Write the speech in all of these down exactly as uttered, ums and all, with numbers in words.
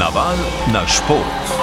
Naval na šport.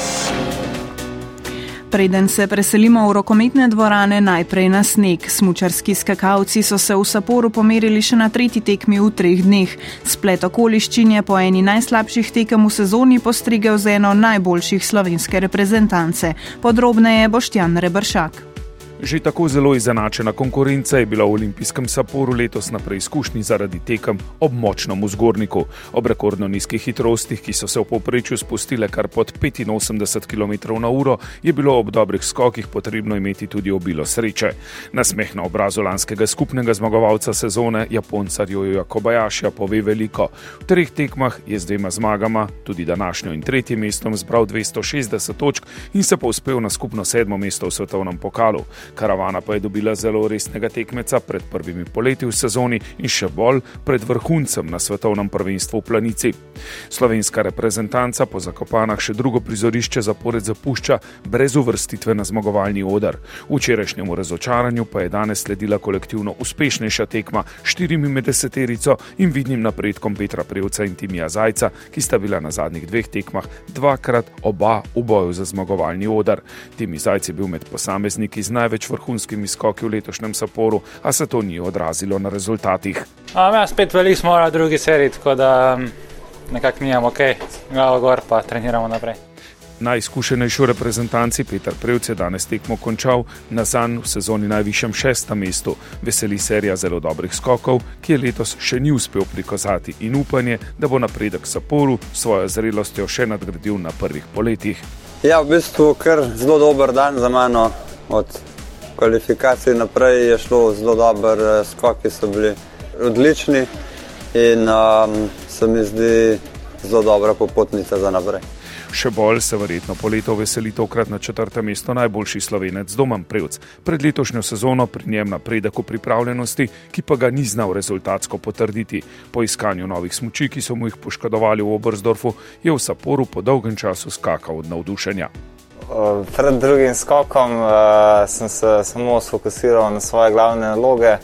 Preden se preselimo v rokometne dvorane, najprej na sneg. Smučarski skakalci so se v Saporu pomerili še na tretji tekmi v treh dneh. Splet okoliščin je po eni najslabših tekem v sezoni postrigel z eno najboljših slovenske reprezentance. Podrobneje Boštjan Reberšak. Že tako zelo izenačena konkurenca je bila v olimpijskem Saporu letos na preizkušnji zaradi tekem ob močnem vzgorniku. Ob rekordno nizkih hitrostih, ki so se v povprečju spustile kar pod petinosemdeset kilometrov na uro, je bilo ob dobrih skokih potrebno imeti tudi obilo sreče. Nasmeh na obrazu lanskega skupnega zmagovalca sezone, Japonca Ryoja Kobayashija, pove veliko. V treh tekmah je z dvema zmagama, tudi današnjo in tretjim mestom, zbral dvesto šestdeset točk in se povzpel na skupno sedmo mesto v svetovnem pokalu. Karavana pa je dobila zelo resnega tekmeca pred prvimi poleti v sezoni in še bolj pred vrhuncem na svetovnem prvenstvu v Planici. Slovenska reprezentanca po Zakopanah še drugo prizorišče zapored zapušča brez uvrstitve na zmagovalni oder. Včerajšnjemu razočaranju pa je danes sledila kolektivno uspešnejša tekma s štirimi med deseterico in vidnim napredkom Petra Prevca in Timija Zajca, ki sta bila na zadnjih dveh tekmah dvakrat oba v boju za zmagovalni oder. Timi Zajc je bil med posamezniki z največ vrhunskimi skoki v letošnjem Saporu, a se to ni odrazilo na rezultatih. Ja, spet veliko smo v drugi seriji, tako da nekako nijam ok, glavo gor pa treniramo naprej. Najizkušenejšo reprezentanci Petar Prevc je danes tekmo končal na zanj v sezoni najvišjem šestem mestu. Veseli serija zelo dobrih skokov, ki je letos še ni uspel prikazati, in upanje, da bo napredek Saporu svojo zrelostjo še nadgradil na prvih poletjih. Ja, v bistvu kar zelo dober dan za mano. Od kvalifikacij naprej je šlo zelo dober, skoki so bili odlični in um, se mi zdi zelo dobra popotnica za naprej. Še bolj se verjetno po leto veseli tokrat na četrtem mesto najboljši Slovenec Domen Prevc. Pred letošnjo sezono pri njem napredek v pripravljenosti, ki pa ga ni znal rezultatsko potrditi. Po iskanju novih smuči, ki so mu jih poškodovali v Oberstdorfu, je v Saporu po dolgem času skakal od navdušenja. Pred drugim skokom uh, sem se samo sfokusiral na svoje glavne naloge.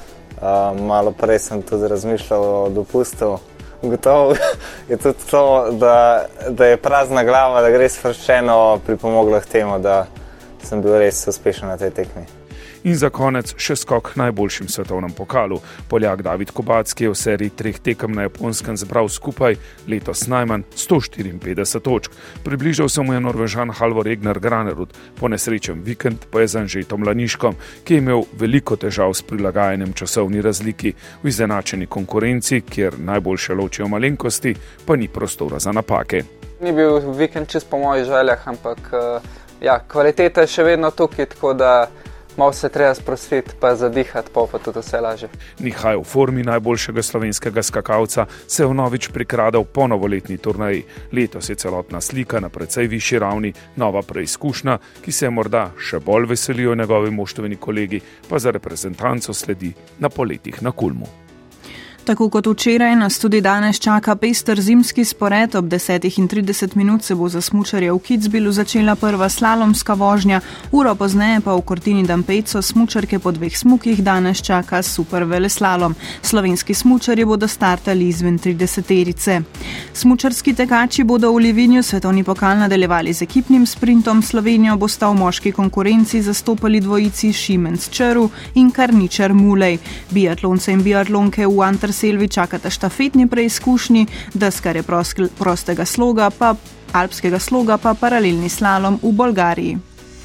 Uh, malo prej sem tudi razmišljal o dopustu. Gotovo je tudi to, da, da je prazna glava, da gre sproščeno pripomoglo k temu, da sem bil res uspešen na tej tekmi. In za konec še skok najboljšim svetovnem pokalu. Poljak David Kubacki je v seriji treh tekem na Japonskem zbral skupaj letos najmanj sto štiriinpetdeset točk. Približal se mu je Norvežan Halvor Egner Granerud, po nesrečen vikend pa je z Anžetom Laniškom, ki je imel veliko težav s prilagajanjem časovni razliki. V izenačeni konkurenci, kjer najboljše ločijo malenkosti, pa ni prostora za napake. Ni bil vikend čist po mojih željah, ampak ja, kvaliteta je še vedno tukaj, tako da malo se treba sprostiti, pa zadihati, pa pa tudi vse lažje. Nihaj v formi najboljšega slovenskega skakalca se je vnovič prikradal po novoletni turneji. Letos je celotna slika na precej višji ravni, nova preizkušnja, ki se je morda še bolj veselijo njegovi moštveni kolegi, pa za reprezentanco sledi na poletjih na Kulmu. Tako kot včeraj nas tudi danes čaka pester zimski spored. Ob desetih in trideset minut se bo za smučarje v Kitzbühelu začela prva slalomska vožnja, uro pozneje pa v Cortini d'Ampezzo smučarke po dveh smukih danes čaka super veleslalom. Slovenski smučarji bodo startali izven trideseterice. Smučarski tekači bodo v Livinju svetovni pokal nadaljevali z ekipnim sprintom. Slovenijo bosta v moški konkurenci zastopali dvojici Šimenc Črv in Karničar Mulej. Biatlonce in biatlonke v Antar Selvi čakata štafetni preizkušnji, deskar je prostega sloga, pa alpskega sloga pa paralelni slalom v Bolgariji.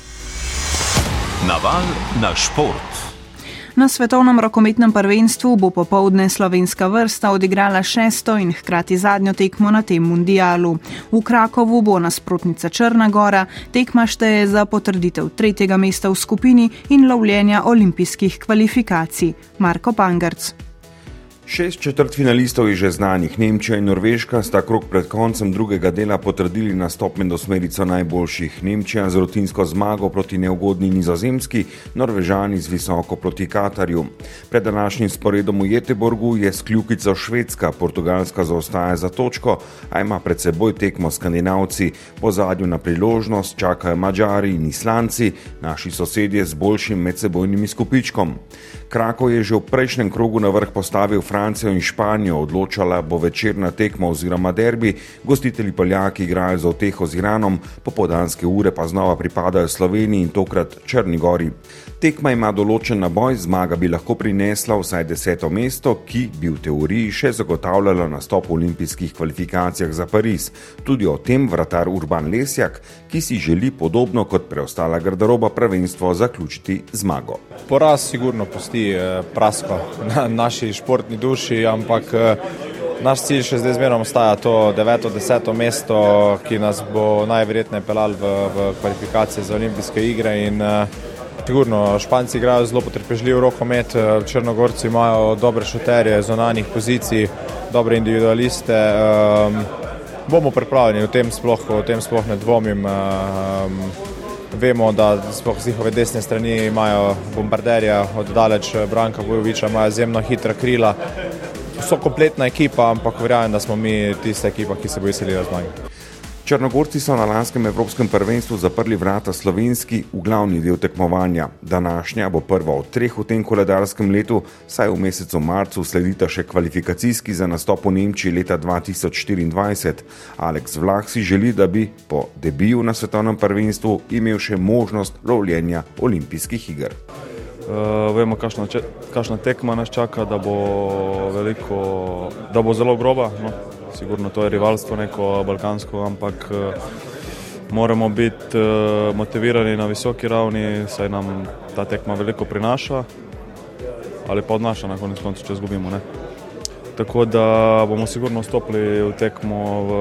Naval na šport. Na svetovnem rokometnem prvenstvu bo popoldne slovenska vrsta odigrala šesto in hkrati zadnjo tekmo na tem mundialu. V Krakovu bo nasprotnica Črna Gora, tekma šteje za potrditev tretjega mesta v skupini in lovljenja olimpijskih kvalifikacij. Marko Pangarc. Šest četrtfinalistov je že znanih. Nemčija in Norveška sta krog pred koncem drugega dela potrdili nastop med osmerico najboljših. Nemčija z rutinsko zmago proti neugodni Nizozemski, Norvežani z visoko proti Katarju. Pred današnjim sporedom v Göteborgu je s kljukico Švedska, Portugalska zaostaja za točko, a ima pred seboj tekmo Skandinavci. Po zadnju na priložnost čakajo Madžari in Islanci, naši sosedje z boljšim medsebojnim izkupičkom. Krakov je že v prejšnjem krogu na vrh postavil Francijo in Španijo, odločala bo večerna tekma oziroma derbi, gostitelji Poljaki igrajo za uteho z Iranom, popoldanske ure pa znova pripadajo Sloveniji in tokrat Črni Gori. Tekma ima določen naboj, zmaga bi lahko prinesla vsaj deseto mesto, ki bi v teoriji še zagotavljalo nastop v olimpijskih kvalifikacijah za Pariz. Tudi o tem vratar Urban Lesjak, ki si želi podobno kot preostala garderoba prvenstvo zaključiti zmago. Poraz sigurno pusti prasko na naši športni duši, ampak naš cilj še zdaj zmerno ostaja to deveto, deseto mesto, ki nas bo najverjetneje pelal v, v kvalifikacije za olimpijske igre in sigurno Španci igrajo zelo potrpežljiv rokomet, Črnogorci imajo dobre šuterje, zonanih pozicij, dobre individualiste. Um, bomo pripravljeni, v tem sploh, v tem sploh ne dvomim. Um, vemo, da sploh z njihove desne strani imajo bombarderja od daleč Branka Vujovića, imajo izjemno hitra krila. So kompletna ekipa, ampak verjamem, da smo mi tista ekipa, ki se bo veselila zmage. Črnogorci so na lanskem evropskem prvenstvu zaprli vrata slovenski v glavni del tekmovanja. Današnja bo prva od treh v tem koledarskem letu, saj v mesecu marcu sledita še kvalifikacijski za nastop v Nemčiji leta dva tisoč štiriindvajset. Alex Vlah si želi, da bi po debiju na svetovnem prvenstvu imel še možnost lovljenja olimpijskih iger. Uh, vemo, kakšna, kakšna tekma nas čaka, da bo, veliko, da bo zelo groba. No. Sigurno to je rivalstvo neko balkansko, ampak uh, moramo biti uh, motivirani na visoki ravni, saj nam ta tekma veliko prinaša, ali pa odnaša na konec koncu, če izgubimo. Ne? Tako da bomo sigurno vstopili v tekmo v,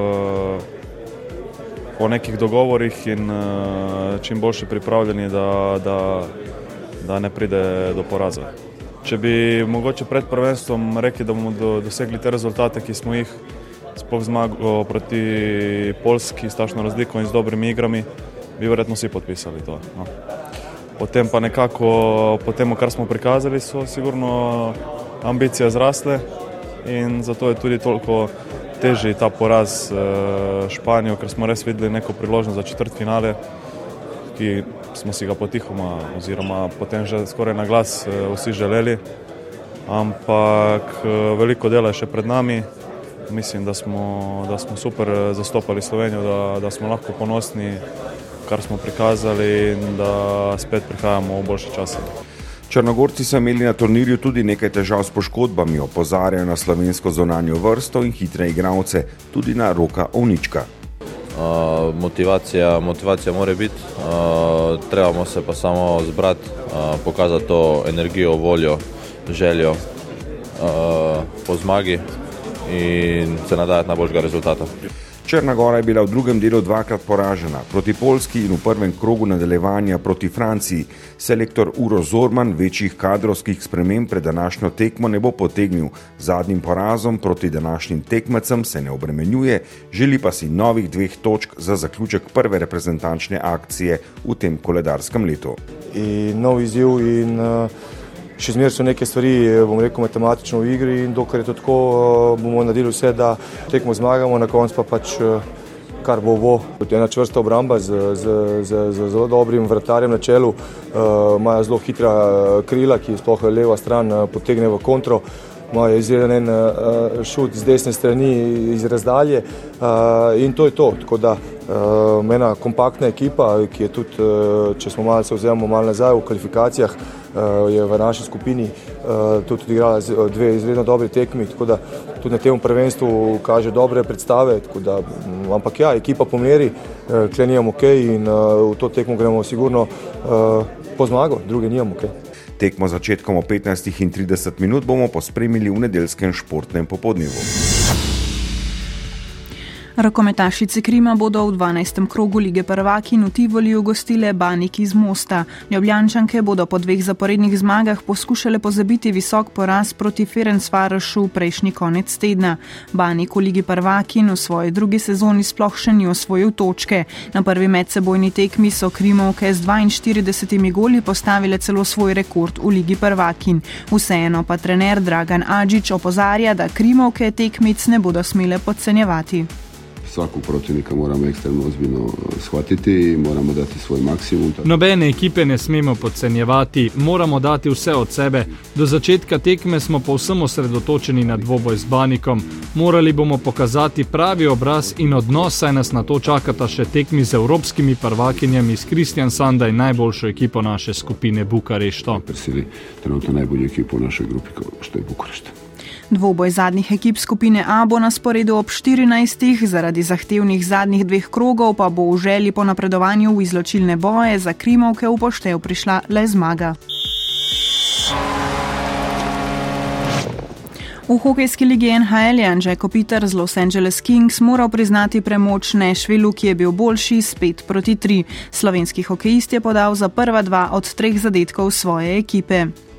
po nekih dogovorih in uh, čim boljše pripravljeni, da, da da ne pride do poraza. Če bi mogoče pred prvenstvom rekli, da bomo do, dosegli te rezultate, ki smo jih sploh zmago proti Poljski s takšno razliko in z dobrimi igrami, bi verjetno vsi podpisali to. No. Potem pa nekako, po temu, kar smo prikazali, so sigurno ambicije zrasle in zato je tudi toliko težji ta poraz Španijo, ker smo res videli neko priložnost za četrtfinale, ki smo si ga potihoma oziroma potem že skoraj na glas vsi želeli, ampak veliko dela je še pred nami. Mislim, da smo, da smo super zastopali Slovenijo, da, da smo lahko ponosni, kar smo prikazali in da spet prihajamo v boljše čase. Črnogorci so imeli na turnirju tudi nekaj težav s poškodbami, opozarjajo na slovensko zunanjo vrsto in hitre igralce, tudi na Roka Ovnička. Uh, motivacija, motivacija mora biti, uh, trebamo se pa samo zbrati, uh, pokazati to energijo, voljo, željo uh, po zmagi in se nadajati najboljšega rezultata. Črna Gora je bila v drugem delu dvakrat poražena, proti Poljski in v prvem krogu nadaljevanja proti Franciji. Selektor Uroš Zorman večjih kadrovskih sprememb pred današnjo tekmo ne bo potegnil. Zadnjim porazom proti današnjim tekmecem se ne obremenjuje, želi pa si novih dveh točk za zaključek prve reprezentančne akcije v tem koledarskem letu. In nov izziv in uh... Še zmer so neke stvari, bom rekel, matematično v igri in dokler je to tako, bomo naredili vse, da tekmo zmagamo, na koncu pa pač kar bo bo. Ena čvrsta obramba z, z, z, z zelo dobrim vratarjem na čelu, imajo zelo hitra krila, ki sploh leva stran potegne v kontro. Imajo izreden en uh, šut z desne strani iz razdalje uh, in to je to. Tako da uh, ena kompaktna ekipa, ki je tudi, uh, če smo malo se vzemamo malo nazaj v kvalifikacijah, uh, je v naši skupini uh, tudi igrala dve izredno dobre tekmi, tako da tudi na tem prvenstvu kaže dobre predstave, tako da, ampak ja, ekipa po meri, uh, kle nijamo ok in uh, v to tekmo gremo sigurno uh, po zmago, druge nijamo ok. Tekmo začetkom o petnajstih in trideset minut bomo pospremili v nedeljskem športnem popoldnevu. Rokometašice Krima bodo v dvanajstem krogu lige prvakinj v Tivoliju gostile Banik iz Mosta. Ljubljančanke bodo po dveh zaporednih zmagah poskušale pozabiti visok poraz proti Ferencvarošu prejšnji konec tedna. Banik v ligi prvakinj v svoji drugi sezoni sploh še ni osvojil točke. Na prvi medsebojni tekmi so Krimovke z dvainštiridesetimi goli postavile celo svoj rekord v ligi prvakinj. Vseeno pa trener Dragan Adžič opozarja, da Krimovke tekmic ne bodo smele podcenjevati. svakog protivnika moramo ekstremno ozbiljno shvatiti i moramo dati svoj maksimum. Nobene ekipe ne smemo podcenjevati, moramo dati vse od sebe. Do začetka tekme smo povsem osredotočeni na dvoboj z Banikom. Morali bomo pokazati pravi obraz in odnos, saj nas na to čakata še tekmi z evropskimi prvakinjami iz Kristiansanda in najboljšo ekipo naše skupine Bukarešto. Trenutno najbolju ekipo v našoj grupi, što je Bukarešta. Dvoboj zadnjih ekip skupine A bo na sporedu ob štirinajstih, zaradi zahtevnih zadnjih dveh krogov pa bo v želji po napredovanju v izločilne boje za krimovke v poštev prišla le zmaga. V hokejski ligi N H L je Andrej Kopitar z Los Angeles Kings moral priznati premoč Nashvillu, ki je bil boljši s pet proti tri. Slovenski hokejist je podal za prva dva od treh zadetkov svoje ekipe.